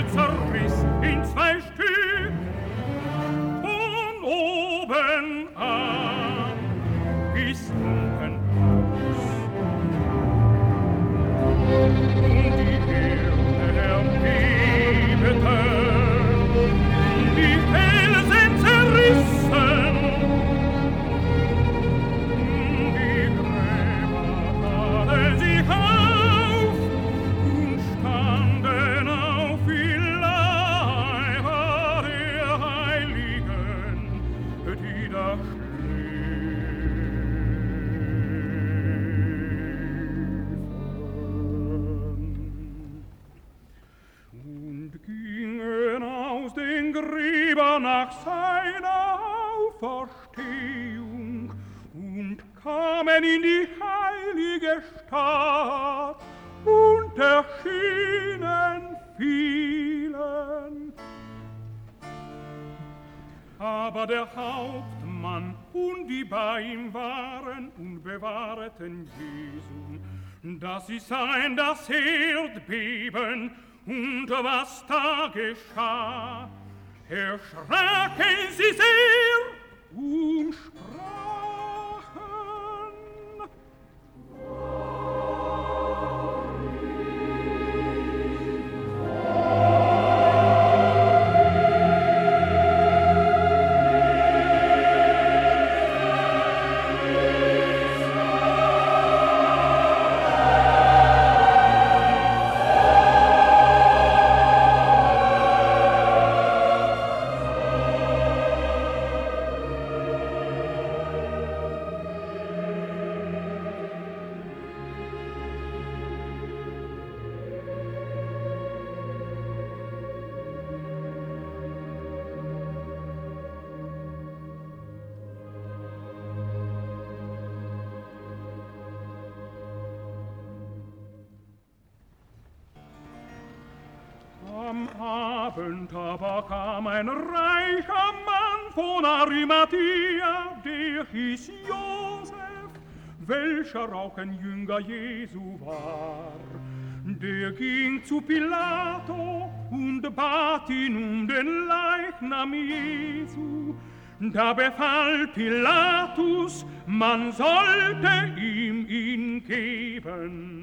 Engel zerriss in zwei Stück. Von oben an bis unten aus. Und die Erde erbebte, die Felsen zerrissen, die Gräber taten sich auf und standen auf wie Leiber der Heiligen, die da nach seiner Auferstehung und kamen in die heilige Stadt und erschienen vielen. Aber der Hauptmann und die bei ihm waren und bewahrten Jesu, dass sie sahen das Erdbeben und was da geschah, erschraken sie sehr und sprachen: Am Abend aber kam ein reicher Mann von Arimathea, der hieß Josef, welcher auch ein Jünger Jesu war. Der ging zu Pilato und bat ihn um den Leichnam Jesu. Da befahl Pilatus, man sollte ihm ihn geben.